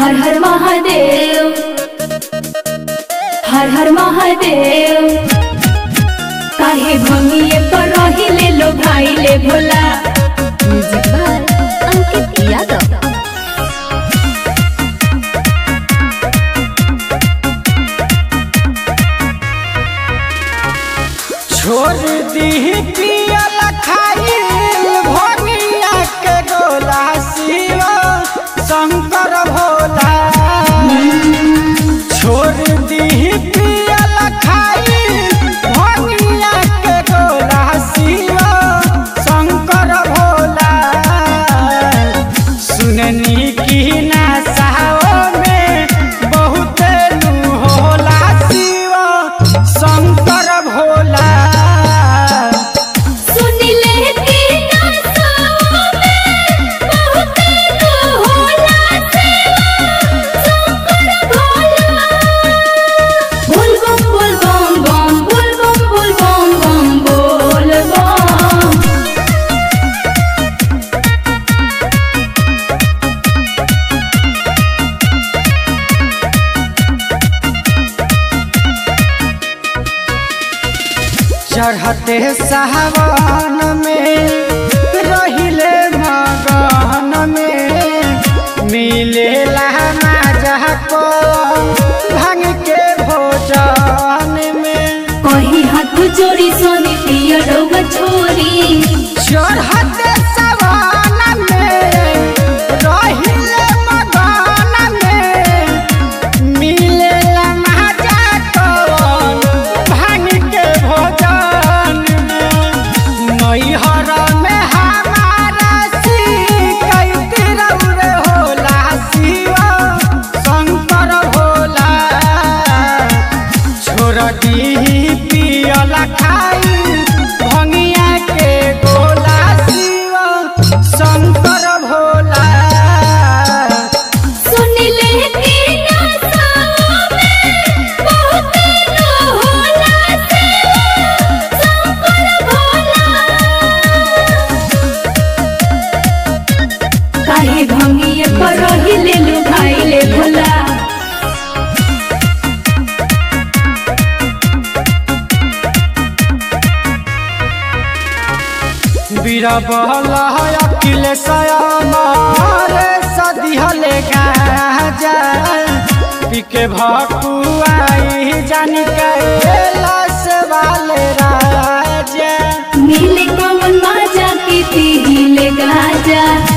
हर हर महादेव, हर हर महादेव। काहे भंगिए पर रहिले लो भाई ले भोला। Music by Ankit Yadav. छोड़ दी पियल खाइल भंगिया के गोला शिव शंकर भोला। छोड़ दी पियल खाइल भंगिया के गोला शिव शंकर भोला। सुननी की नशाओं में बहुत नू होला शिव शंकर भोला। चढ़ते सावन में रहिले मगन में मिलेला मजा को भांग के भोजन में। कहीं हाथ जोड़ी सोनी पिया डोगा छोरी। चढ़ते सावन में रहिले मगन में मिलेला मजा को भांग के भोजन। नैहर में हमारा शिकायत रौरे होला शिव शंकर भोला। छोड़ दी पियल खाई भंगिया के गोला शिव शंकर भोला। काहे भंगिए पर रहिले लो भाई ले भोला। बीरबल अखिलेश मारे सदिहले गाजा पिके भकुआई जानी कैलाश वाले राजा। मिले कौन मजा की पीले गाजा।